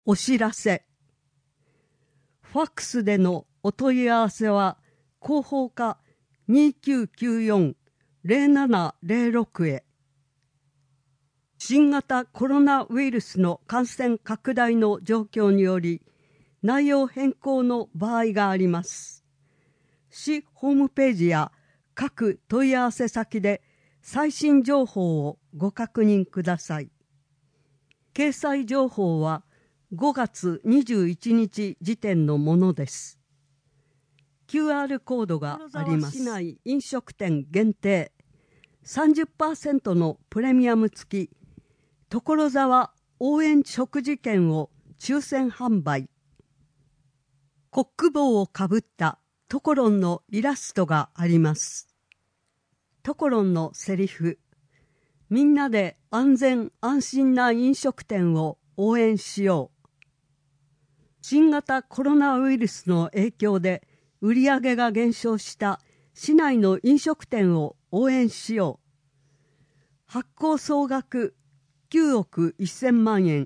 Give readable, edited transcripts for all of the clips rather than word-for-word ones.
お知らせ。ファックスでのお問い合わせは広報課2994-0706へ。新型コロナウイルスの感染拡大の状況により内容変更の場合があります。市ホームページや各問い合わせ先で最新情報をご確認ください。掲載情報は5月21日時点のものです。QR コードがあります。市内飲食店限定 30% のプレミアム付き所沢応援食事券を抽選販売。コック帽をかぶったトコロンのイラストがあります。トコロンのセリフ。みんなで安全安心な飲食店を応援しよう。新型コロナウイルスの影響で売り上げが減少した市内の飲食店を応援しよう。発行総額9億1000万円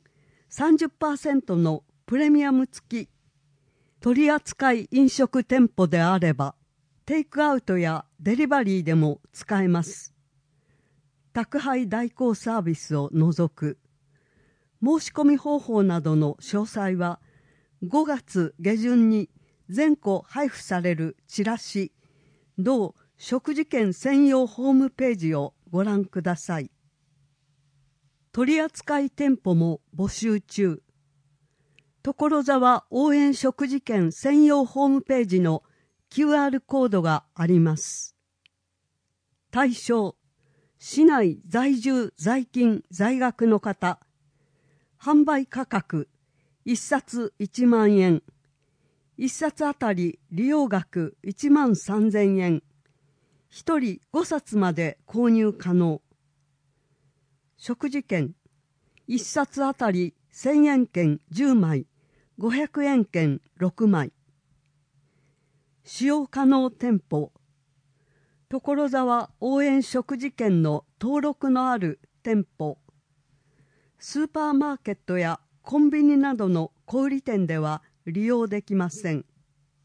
30% のプレミアム付き取扱飲食店舗であればテイクアウトやデリバリーでも使えます。宅配代行サービスを除く。申し込み方法などの詳細は5月下旬に全戸配布されるチラシ同食事券専用ホームページをご覧ください。取扱店舗も募集中。所沢応援食事券専用ホームページの QR コードがあります。対象、市内在住在勤在学の方。販売価格、1冊1万円。1冊あたり利用額1万3000円。1人5冊まで購入可能。食事券、1冊あたり1000円券10枚、500円券6枚。使用可能店舗、所沢応援食事券の登録のある店舗。スーパーマーケットやコンビニなどの小売店では利用できません。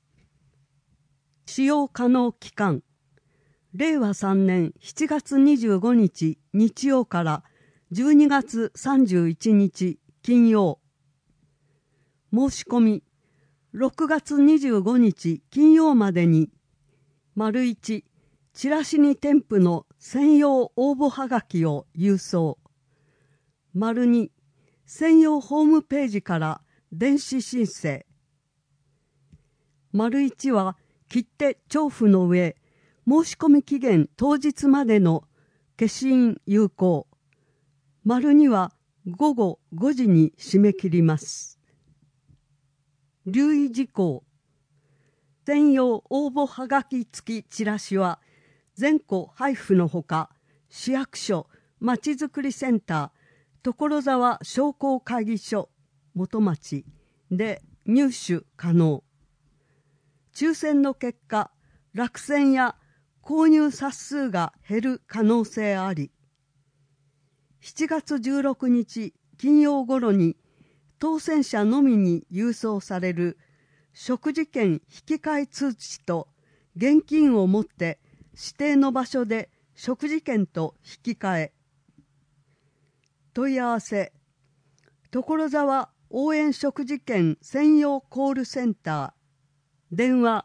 使用可能期間、令和3年7月25日日曜から12月31日金曜。申し込み、6月25日金曜までに、1、チラシに添付の専用応募はがきを郵送。2、専用ホームページから電子申請。1は切手帳付の上、申し込み期限当日までの消印有効。2は午後5時に締め切ります。留意事項。専用応募はがき付きチラシは全戸配布のほか、市役所、まちづくりセンター、所沢商工会議所元町で入手可能。抽選の結果、落選や購入冊数が減る可能性あり。7月16日金曜ごろに当選者のみに郵送される食事券引き換え通知と現金を持って指定の場所で食事券と引き換え。問い合わせ、所沢応援食事券専用コールセンター、電話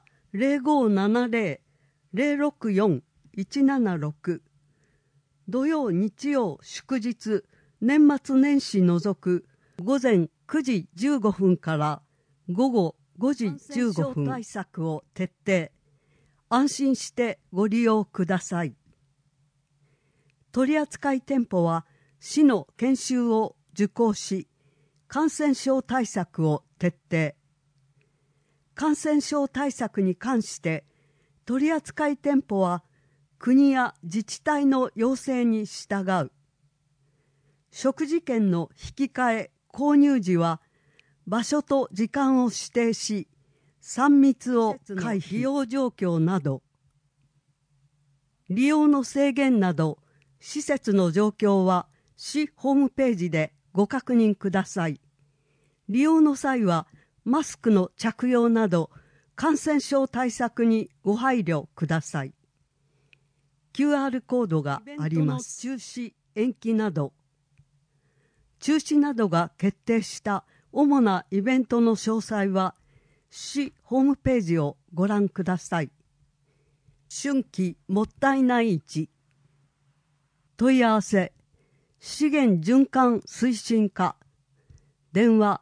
0570-064-176。土曜日曜祝日年末年始除く午前9時15分から午後5時15分。対策を徹底。安心してご利用ください。取扱店舗は市の研修を受講し、感染症対策を徹底。感染症対策に関して取扱店舗は国や自治体の要請に従う。食事券の引き換え購入時は場所と時間を指定し、3密を回避。利用状況など、利用の制限など施設の状況は市ホームページでご確認ください。 利用の際はマスクの着用など感染症対策にご配慮ください。QR コードがあります。中止・延期など、中止などが決定した主なイベントの詳細は、市ホームページをご覧ください。春季もったいない市。問い合わせ、資源循環推進課。電話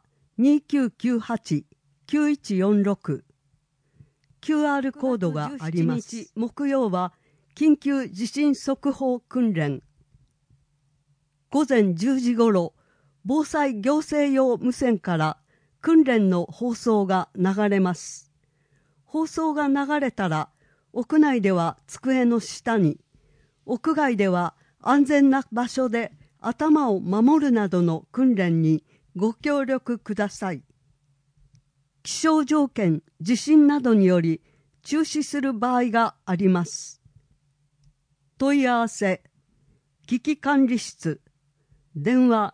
2998-9146。QR コードがあります。木曜は緊急地震速報訓練。午前10時ごろ、防災行政用無線から訓練の放送が流れます。放送が流れたら、屋内では机の下に、屋外では安全な場所で頭を守るなどの訓練にご協力ください。気象条件、地震などにより中止する場合があります。問い合わせ、危機管理室、電話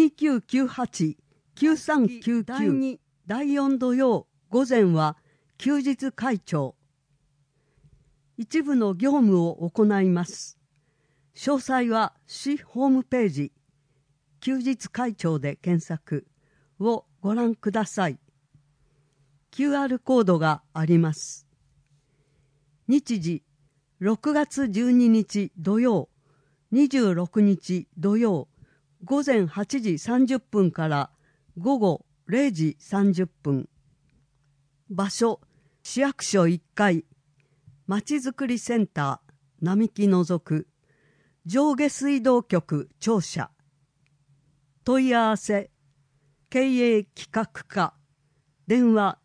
2998-9399。第4土曜午前は休日会長。一部の業務を行います。詳細は市ホームページ、休日会長で検索をご覧ください。QR コードがあります。日時、6月12日土曜、26日土曜、午前8時30分から午後0時30分。場所、市役所1階、まちづくりセンター、並木のぞく、上下水道局庁舎。問い合わせ、経営企画課、電話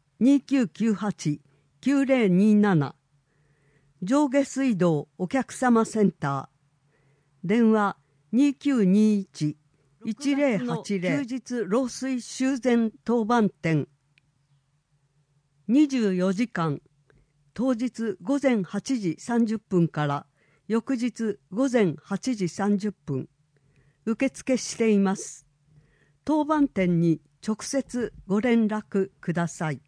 2998-9027。上下水道お客様センター、電話2921-1080。休日漏水修繕当番店。24時間、当日午前8時30分から翌日午前8時30分、受付しています。当番店に直接ご連絡ください。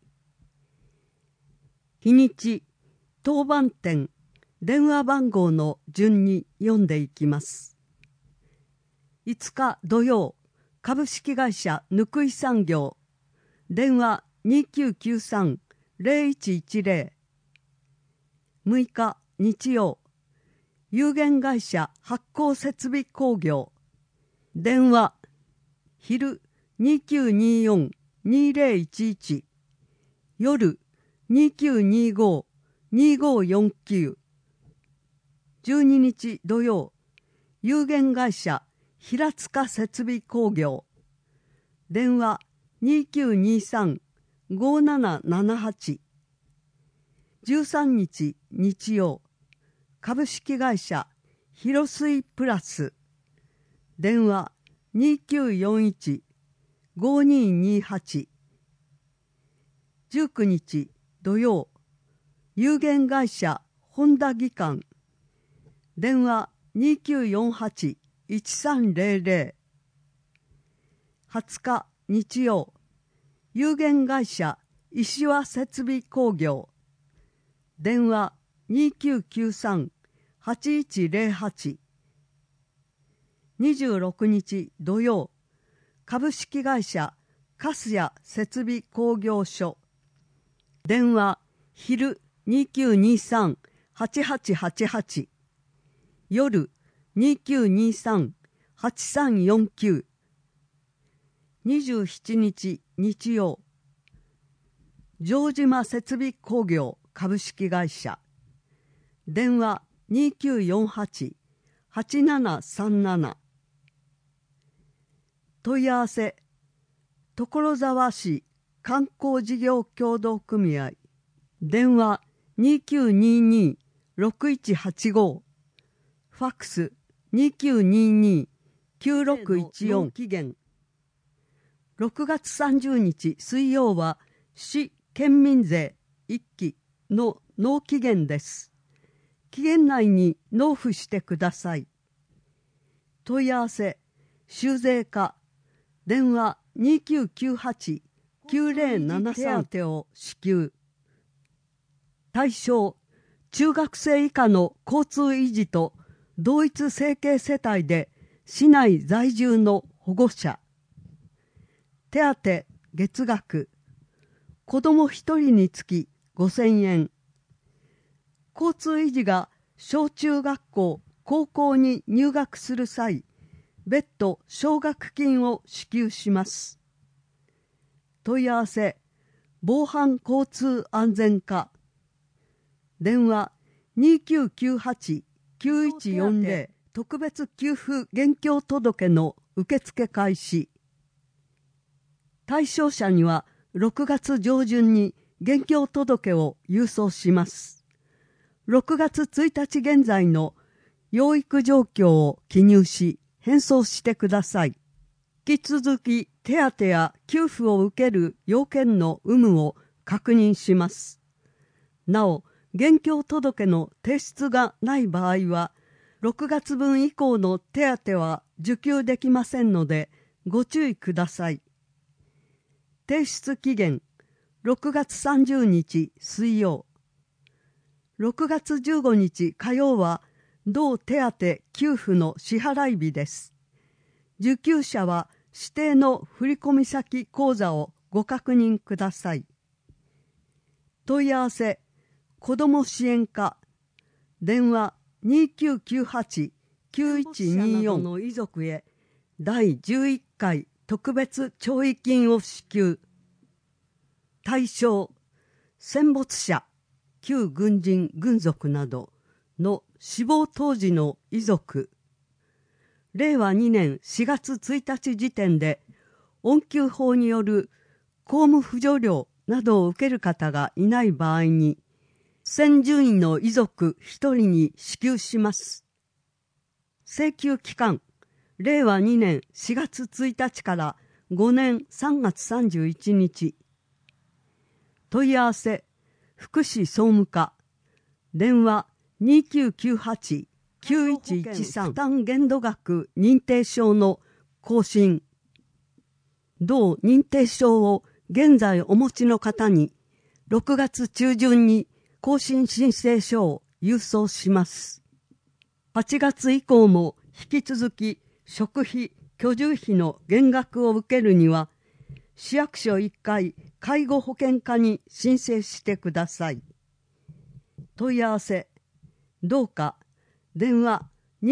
日にち、当番店、電話番号の順に読んでいきます。5日土曜、株式会社ぬくい産業、電話2993-0110。6日日曜、有限会社発酵設備工業、電話昼2924-2011、夜2925-2549。12日土曜、有限会社平塚設備工業、電話2923-5778。13日日曜、株式会社広水プラス、電話2941-5228。19日土曜、有限会社本田技官、電話2948-1300。20日日曜、有限会社石和設備工業、電話2993-8108。26日土曜、株式会社粕谷設備工業所、電話昼2923-8888、夜2923-8349。27日日曜、城島設備工業株式会社、電話2948-8737。問い合わせ、所沢市観光事業協同組合、電話2922-6185。ファックス2922-9614。期限6月30日水曜は市県民税1期の納期限です。期限内に納付してください。問い合わせ、修税課、電話 2998-9073手当を支給。対象、中学生以下の交通維持と同一生計世帯で市内在住の保護者。手当月額、子ども1人につき5000円。交通維持が小中学校、高校に入学する際、別途奨学金を支給します。問い合わせ、防犯交通安全課。電話2998-9140特別給付現況届の受付開始。対象者には6月上旬に現況届を郵送します。6月1日現在の養育状況を記入し返送してください。引き続き手当や給付を受ける要件の有無を確認します。なお、現況届の提出がない場合は、6月分以降の手当は受給できませんので、ご注意ください。提出期限、6月30日水曜。6月15日火曜は、同手当給付の支払い日です。受給者は指定の振込先口座をご確認ください。問い合わせ、子ども支援課。電話2998-9124の遺族へ第11回特別弔慰金を支給。対象、戦没者、旧軍人・軍属などの死亡当時の遺族。令和2年4月1日時点で恩給法による公務扶助料などを受ける方がいない場合に、先順位の遺族1人に支給します。請求期間、令和2年4月1日から5年3月31日。問い合わせ、福祉総務課。電話2998-9113負担限度額認定証の更新。同認定証を現在お持ちの方に6月中旬に更新申請書を郵送します。8月以降も引き続き食費・居住費の減額を受けるには、市役所1階介護保険課に申請してください。問い合わせ、どうか電話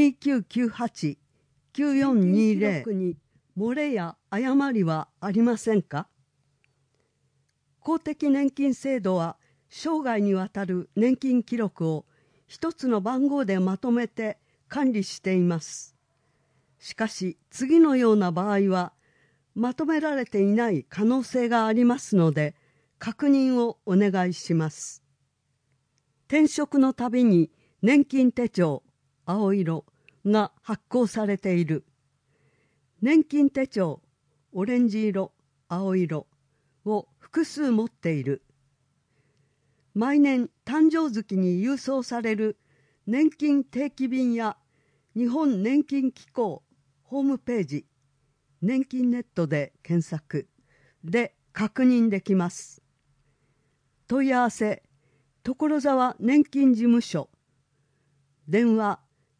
2998-9420に漏れや誤りはありませんか？公的年金制度は生涯にわたる年金記録を一つの番号でまとめて管理しています。しかし次のような場合はまとめられていない可能性がありますので、確認をお願いします。転職のたびに年金手帳青色が発行されている。年金手帳オレンジ色青色を複数持っている。毎年誕生月に郵送される年金定期便や日本年金機構ホームページ年金ネットで検索で確認できます。問い合わせ、所沢年金事務所。電話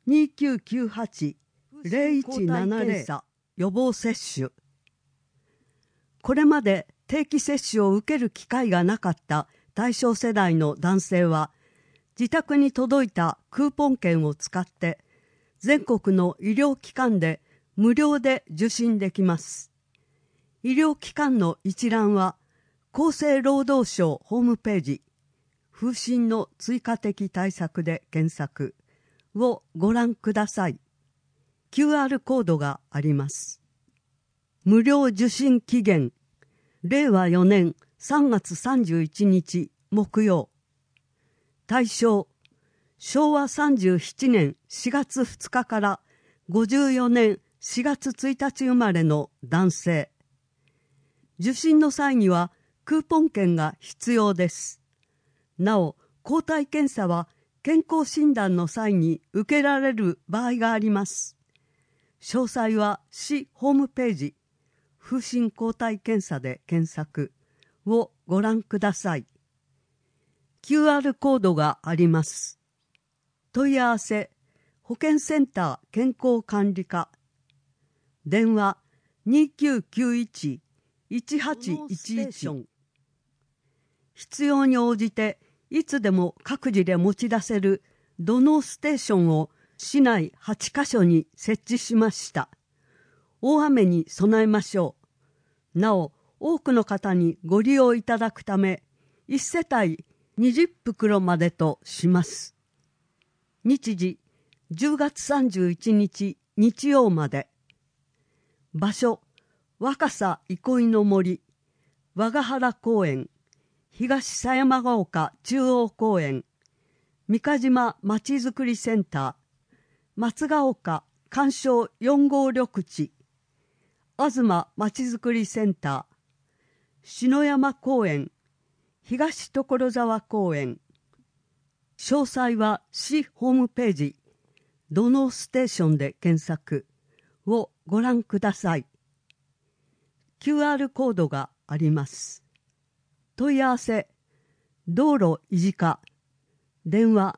2998-0170予防接種。これまで定期接種を受ける機会がなかった対象世代の男性は、自宅に届いたクーポン券を使って全国の医療機関で無料で受診できます。医療機関の一覧は厚生労働省ホームページ風疹の追加的対策で検索をご覧ください。QR コードがあります。無料受診期限、令和4年3月31日木曜。対象、昭和37年4月2日から54年4月1日生まれの男性。受診の際にはクーポン券が必要です。なお、抗体検査は健康診断の際に受けられる場合があります。詳細は市ホームページ、 風疹抗体検査で検索をご覧ください。QR コードがあります。問い合わせ保健センター健康管理課、電話2991-1811、必要に応じていつでも各自で持ち出せる土のうステーションを市内8カ所に設置しました。大雨に備えましょう。なお、多くの方にご利用いただくため、1世帯20袋までとします。日時10月31日日曜まで。場所、若狭憩いの森、和ヶ原公園、東狭山ヶ丘中央公園、三ヶ島まちづくりセンター、松ヶ丘鑑賞4号緑地、東まちづくりセンター、篠山公園、東所沢公園。詳細は市ホームページ、土のうステーションで検索をご覧ください。QR コードがあります。問い合わせ、道路維持課、電話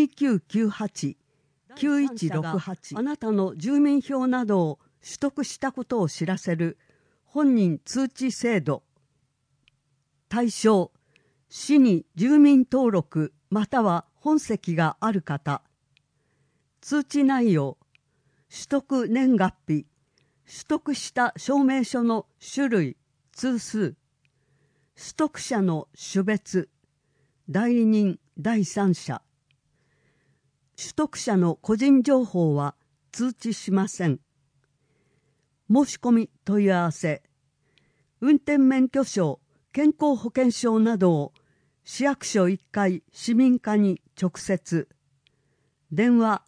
2998-9168、あなたの住民票などを取得したことを知らせる本人通知制度。対象、市に住民登録または本籍がある方。通知内容、取得年月日、取得した証明書の種類、通数、取得者の種別、代理人、第三者。取得者の個人情報は通知しません。申し込み問い合わせ、運転免許証、健康保険証などを市役所1階市民課に直接。電話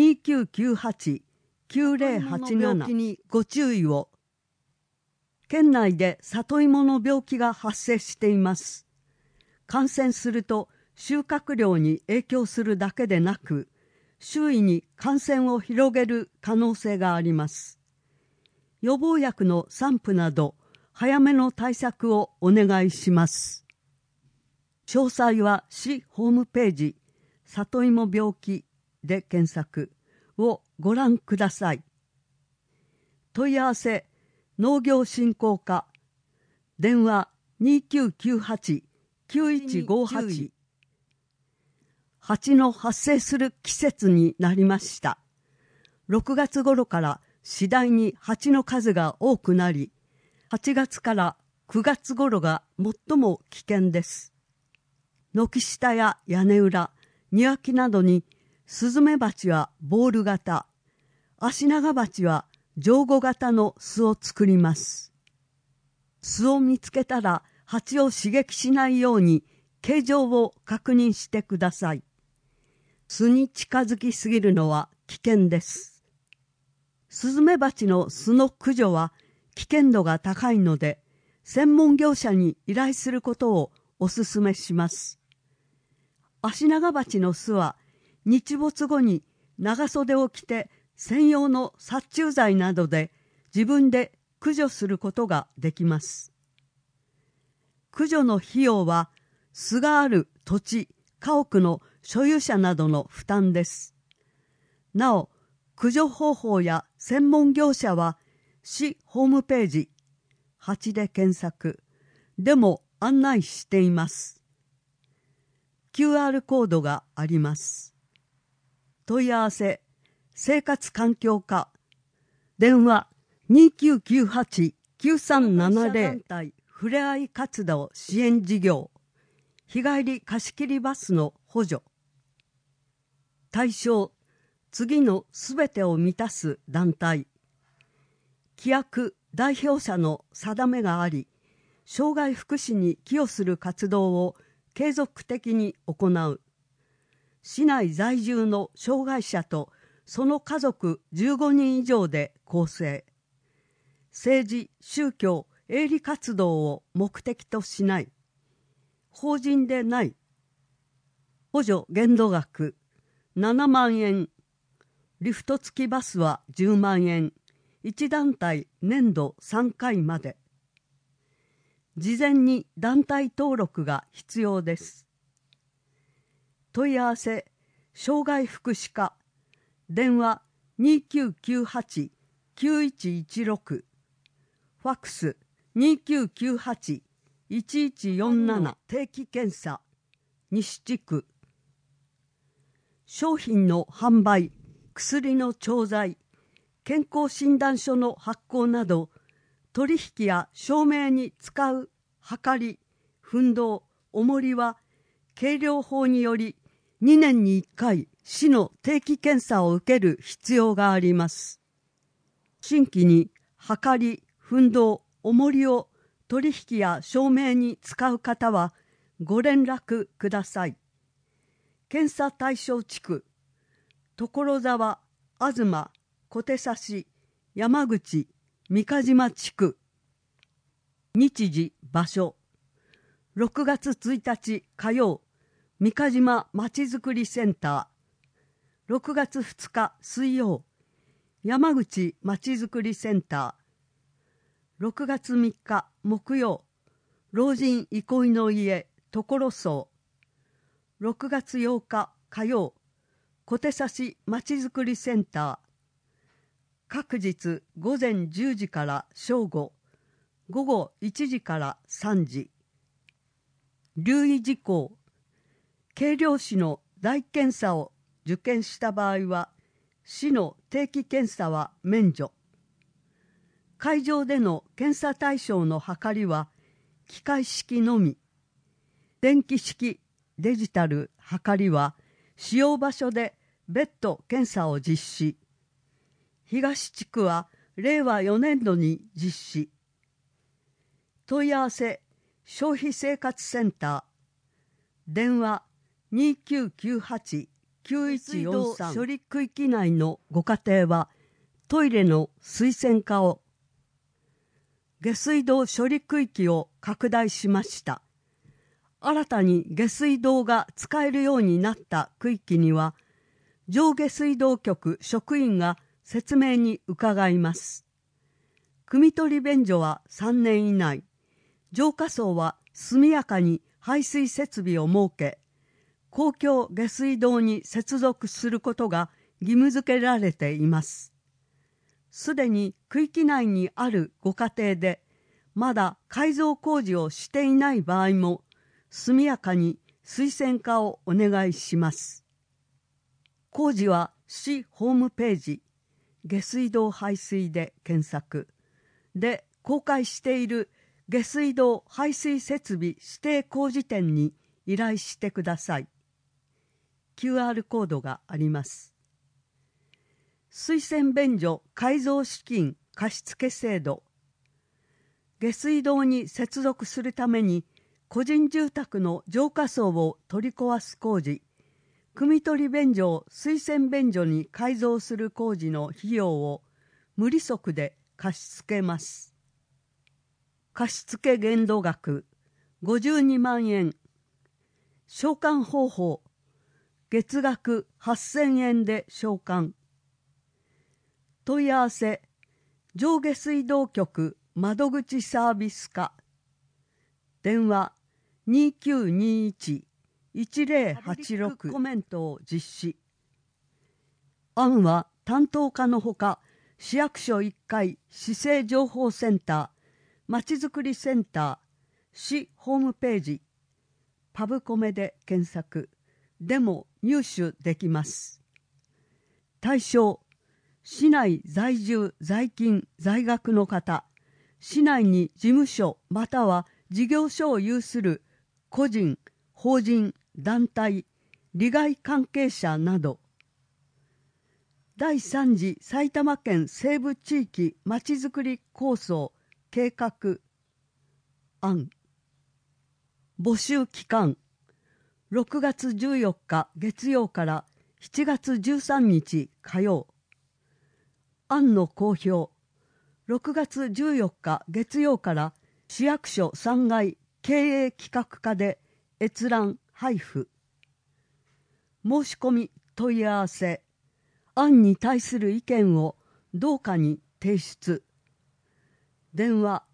2998-9087にご注意を。県内で里芋の病気が発生しています。感染すると収穫量に影響するだけでなく、周囲に感染を広げる可能性があります。予防薬の散布など、早めの対策をお願いします。詳細は市ホームページ、里芋病気で検索をご覧ください。問い合わせ、農業振興課、電話2998-9158。蜂の発生する季節になりました。6月頃から次第に蜂の数が多くなり、8月から9月頃が最も危険です。軒下や屋根裏、庭木などにスズメバチはボール型、アシナガバチは上5型の巣を作ります。巣を見つけたら蜂を刺激しないように形状を確認してください。巣に近づきすぎるのは危険です。スズメバチの巣の駆除は危険度が高いので、専門業者に依頼することをお勧めします。アシナガバチの巣は日没後に長袖を着て専用の殺虫剤などで自分で駆除することができます。駆除の費用は巣がある土地、家屋の所有者などの負担です。なお、駆除方法や専門業者は市ホームページ、蜂で検索でも案内しています。QR コードがあります。問い合わせ、生活環境課、電話2998-9370団体ふれあい活動支援事業、日帰り貸し切りバスの補助。対象、次のすべてを満たす団体。規約代表者の定めがあり、障害福祉に寄与する活動を継続的に行う。市内在住の障害者とその家族15人以上で構成。政治、宗教、営利活動を目的としない。法人でない。補助限度額7万円。リフト付きバスは10万円。 1団体年度3回まで。事前に団体登録が必要です。問い合わせ障害福祉課、電話2998-9116、ファックス2998-1147、定期検査西地区。商品の販売、薬の調剤、健康診断書の発行など、取引や証明に使うはかり、奮動、重りは、計量法により2年に1回、市の定期検査を受ける必要があります。新規にはかり、奮動、重りを取引や証明に使う方はご連絡ください。検査対象地区、所沢、東、小手指、山口、三ヶ島地区。日時、場所、6月1日火曜、三ヶ島まちづくりセンター。6月2日水曜、山口まちづくりセンター。6月3日木曜、老人憩いの家所荘。6月8日火曜、小手指まちづくりセンター。各日午前10時から正午、午後1時から3時。留意事項、計量士の代検査を受検した場合は、市の定期検査は免除。会場での検査対象のはかりは、機械式のみ。電気式、デジタルはかりは、使用場所で別途検査を実施。東地区は令和4年度に実施。問い合わせ消費生活センター、電話2998-9143。処理区域内のご家庭はトイレの水洗化を。下水道処理区域を拡大しました。新たに下水道が使えるようになった区域には、上下水道局職員が説明に伺います。汲み取り便所は3年以内、浄化槽は速やかに排水設備を設け、公共下水道に接続することが義務付けられています。すでに区域内にあるご家庭で、まだ改造工事をしていない場合も、速やかに水洗化をお願いします。工事は市ホームページ、下水道排水で検索で公開している下水道排水設備指定工事店に依頼してください。QR コードがあります。水洗便所改造資金貸付制度。下水道に接続するために個人住宅の浄化槽を取り壊す工事、汲み取り便所を水洗便所に改造する工事の費用を無利息で貸し付けます。貸付限度額52万円。償還方法、月額8000円で償還。問い合わせ、上下水道局窓口サービス課。電話2921-1086。コメントを実施。案は担当課のほか、市役所1階市政情報センター、まちづくりセンター、市ホームページ、パブコメで検索でも入手できます。対象、市内在住在勤在学の方、市内に事務所または事業所を有する個人、法人、団体、利害関係者など。第3次埼玉県西部地域まちづくり構想計画案。募集期間、6月14日月曜から7月13日火曜。案の公表、6月14日月曜から市役所3階経営企画課で閲覧配布。申し込み問い合わせ、案に対する意見を同課に提出。電話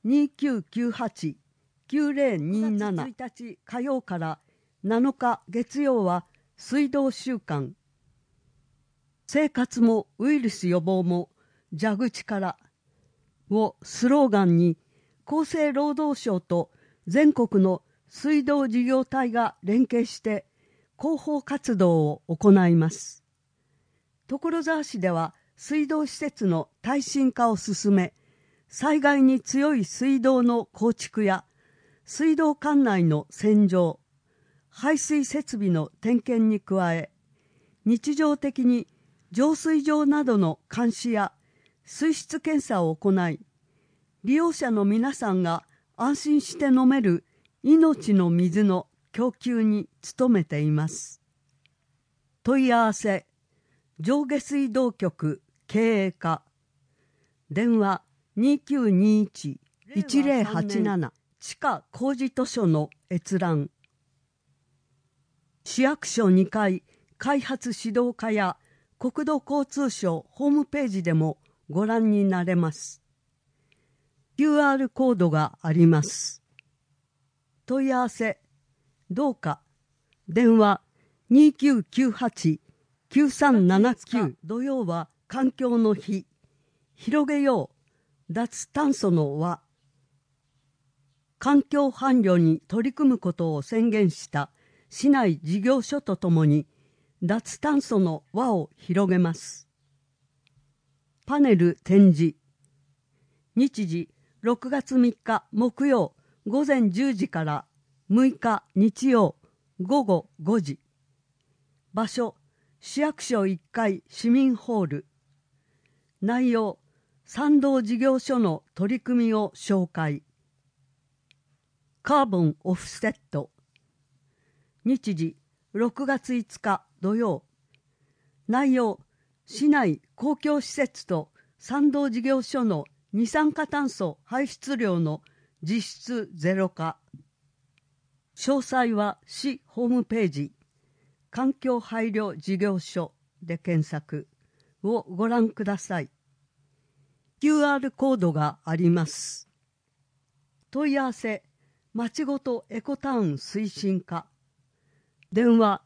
2998-9027 1日火曜から7日月曜は水道週間。生活もウイルス予防も蛇口からをスローガンに、厚生労働省と全国の水道事業体が連携して広報活動を行います。所沢市では水道施設の耐震化を進め、災害に強い水道の構築や水道管内の洗浄、排水設備の点検に加え、日常的に浄水場などの監視や水質検査を行い、利用者の皆さんが安心して飲める命の水の供給に努めています。問い合わせ、上下水道局経営課、電話2921-1087、地下工事図書の閲覧。市役所2階開発指導課や国土交通省ホームページでもご覧になれます。QR コードがあります。問い合わせ、どうか、電話2998-9379、土曜は環境の日、広げよう、脱炭素の輪。環境伴侶に取り組むことを宣言した市内事業所とともに、脱炭素の輪を広げます。パネル展示。日時6月3日木曜午前10時から6日日曜午後5時。場所、市役所1階市民ホール。内容、賛同事業所の取り組みを紹介。カーボンオフセット。日時6月5日土曜。内容、市内公共施設と賛同事業所の二酸化炭素排出量の実質ゼロ化。詳細は市ホームページ、環境配慮事業所で検索をご覧ください。QR コードがあります。問い合わせ、まちごとエコタウン推進課。電話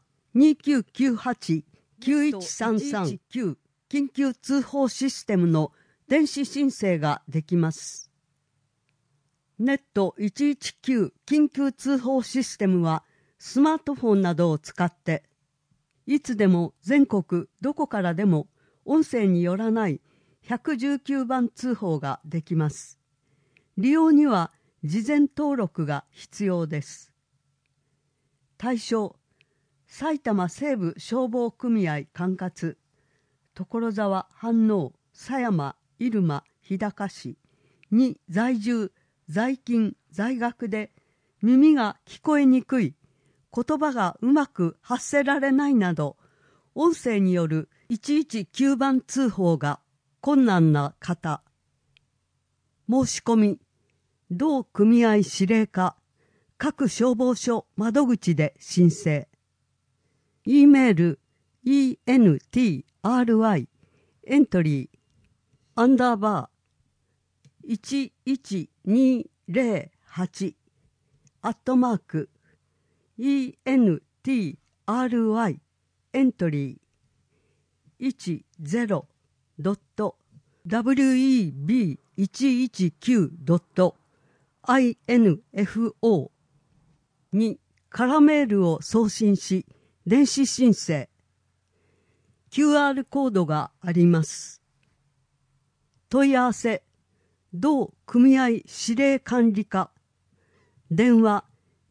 2998-91339、緊急通報システムの電子申請ができます。ネット119緊急通報システムはスマートフォンなどを使っていつでも全国どこからでも音声によらない119番通報ができます。利用には事前登録が必要です。対象、埼玉西部消防組合管轄、所沢、飯能、狭山、入間、日高市に在住、在勤、在学で耳が聞こえにくい、言葉がうまく発せられないなど、音声による119番通報が困難な方。申し込み、同組合司令課、各消防署窓口で申請。E メール、entry、エントリー、1128、entry、エントリー、10.web119.info にカラメールを送信し、電子申請。QR コードがあります。問い合わせ、同組合指令管理課。電話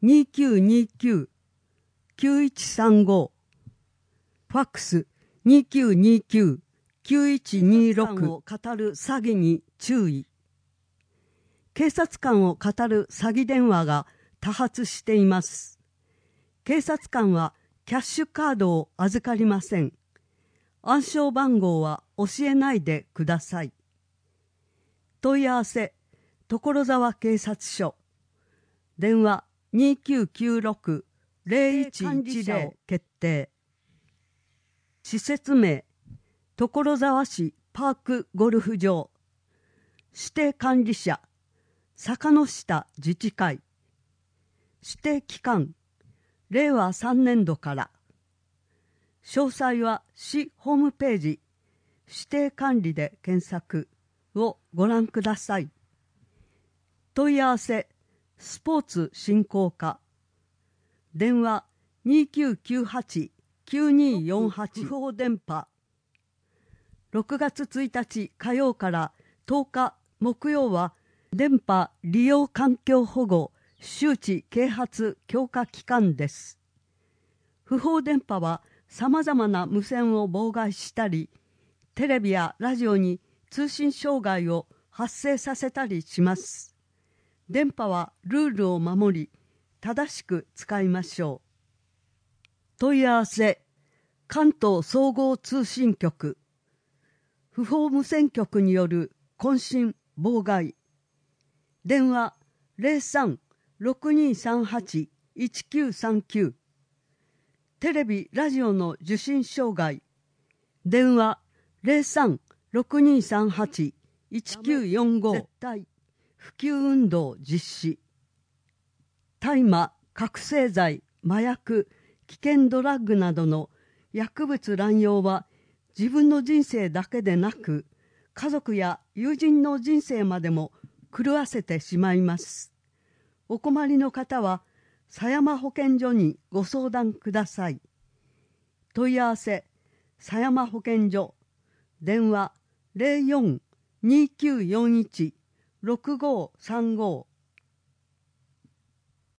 2929-9135。ファックス2929-9126を語る詐欺に注意。警察官を語る詐欺電話が多発しています。警察官はキャッシュカードを預かりません。暗証番号は教えないでください。問い合わせ、所沢警察署。電話2996-0110決定。施設名、所沢市パークゴルフ場。 指定管理者坂下自治会、指定期間令和3年度から。詳細は市ホームページ指定管理で検索をご覧ください。問い合わせスポーツ振興課、電話2998-9248、不法電波。6月1日火曜から10日木曜は電波利用環境保護周知啓発強化期間です。不法電波はさまざまな無線を妨害したり、テレビやラジオに通信障害を発生させたりします。電波はルールを守り、正しく使いましょう。問い合わせ関東総合通信局、不法無線局による混信妨害。電話03-6238-1939。テレビラジオの受信障害。電話03-6238-1945。絶対普及運動実施。大麻、覚醒剤、麻薬、危険ドラッグなどの薬物乱用は自分の人生だけでなく、家族や友人の人生までも狂わせてしまいます。お困りの方は狭山保健所にご相談ください。問い合わせ狭山保健所、電話04-2941-6535